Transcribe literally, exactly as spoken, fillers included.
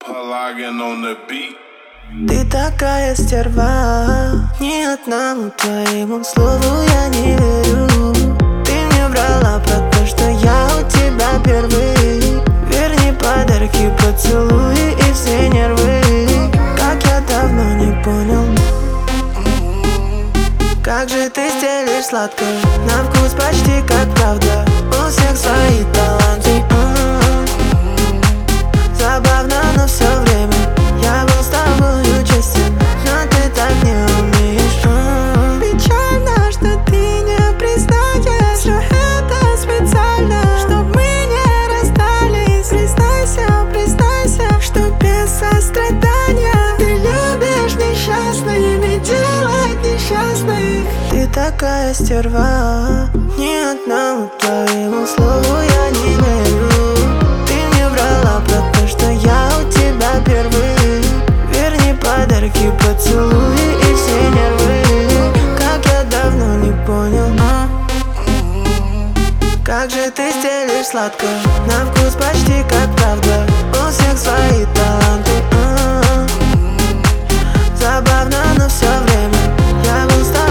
Pelagian on the beat. Ты такая стерва, ни одному твоему слову я не верю. Ты мне врала про то, что я у тебя первый. Верни подарки, поцелуи и все нервы. Как я давно не понял, как же ты стелишь сладко, на вкус почти как правда. У всех свои таланты. Забавно, но все время я был с тобою честен, но ты так не умеешь. Печально, что ты не признаешь, что это специально, чтоб мы не расстались. Признайся, признайся, что без сострадания ты любишь несчастными делать несчастных. Ты такая стерва, ни одному твоему слову я не верю. Ты мне врала про то, что я у тебя первый. Верни подарки, поцелуи и все нервы. Как я давно не понял, как же ты стелишь сладко, на вкус почти как правда. У всех свои таланты. Забавно, но все время я был с тобой